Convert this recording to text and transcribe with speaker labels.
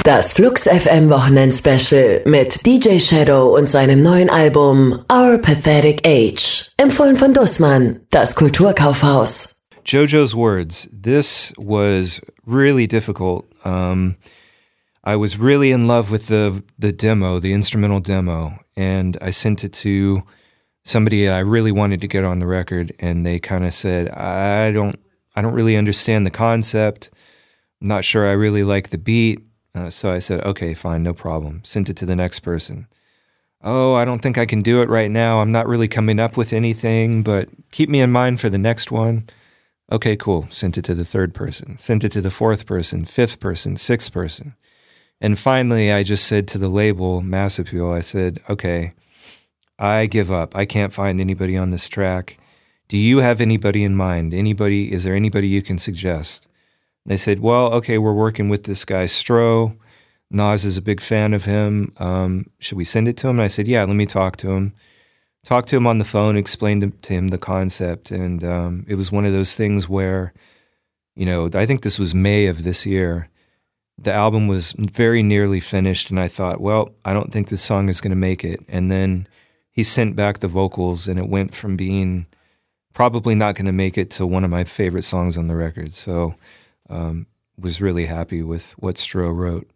Speaker 1: Das Flux FM Wochenend-Special mit DJ Shadow und seinem neuen Album Our Pathetic Age. Empfohlen von Dussmann, das Kulturkaufhaus.
Speaker 2: JoJo's words. This was really difficult. I was really in love with the demo, the instrumental demo, and I sent it to somebody I really wanted to get on the record, and they kind of said, I don't really understand the concept. I'm not sure I really like the beat. So I said, okay, fine, no problem. Sent it to the next person. Oh, I don't think I can do it right now. I'm not really coming up with anything, but keep me in mind for the next one. Okay, cool. Sent it to the third person. Sent it to the fourth person, fifth person, sixth person. And finally, I just said to the label, Mass Appeal, I said, okay, I give up. I can't find anybody on this track. Do you have anybody in mind? Is there anybody you can suggest? They said, well, okay, we're working with this guy, Stro. Nas is a big fan of him. Should we send it to him? And I said, yeah, let me talk to him. Talked to him on the phone, explained to him the concept. And it was one of those things where, I think this was May of this year. The album was very nearly finished. And I thought, well, I don't think this song is going to make it. And then he sent back the vocals, and it went from being probably not going to make it to one of my favorite songs on the record. So was really happy with what Stro wrote.